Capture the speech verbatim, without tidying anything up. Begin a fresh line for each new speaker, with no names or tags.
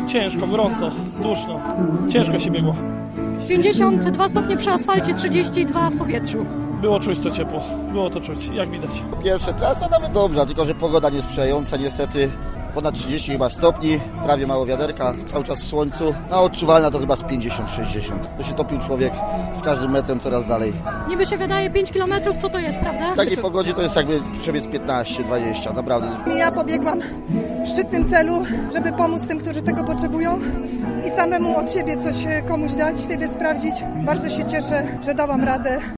ciężko, gorąco, duszno. Ciężko się biegło.
pięćdziesiąt dwa stopnie przy asfalcie, trzydzieści dwa w powietrzu.
Było czuć to ciepło, było to czuć, jak widać.
Pierwsza trasa nawet dobrze, tylko że pogoda niesprzyjająca niestety. Ponad trzydzieści chyba stopni, prawie mało wiaderka, cały czas w słońcu. No odczuwalna to chyba z pięćdziesiąt sześćdziesiąt. To się topił człowiek z każdym metrem coraz dalej.
Niby się wydaje pięć kilometrów, co to jest, prawda?
W takiej pogodzie to jest jakby przebiec piętnaście dwadzieścia, naprawdę.
Ja pobiegłam w szczytnym celu, żeby pomóc tym, którzy tego potrzebują i samemu od siebie coś komuś dać, siebie sprawdzić. Bardzo się cieszę, że dałam radę.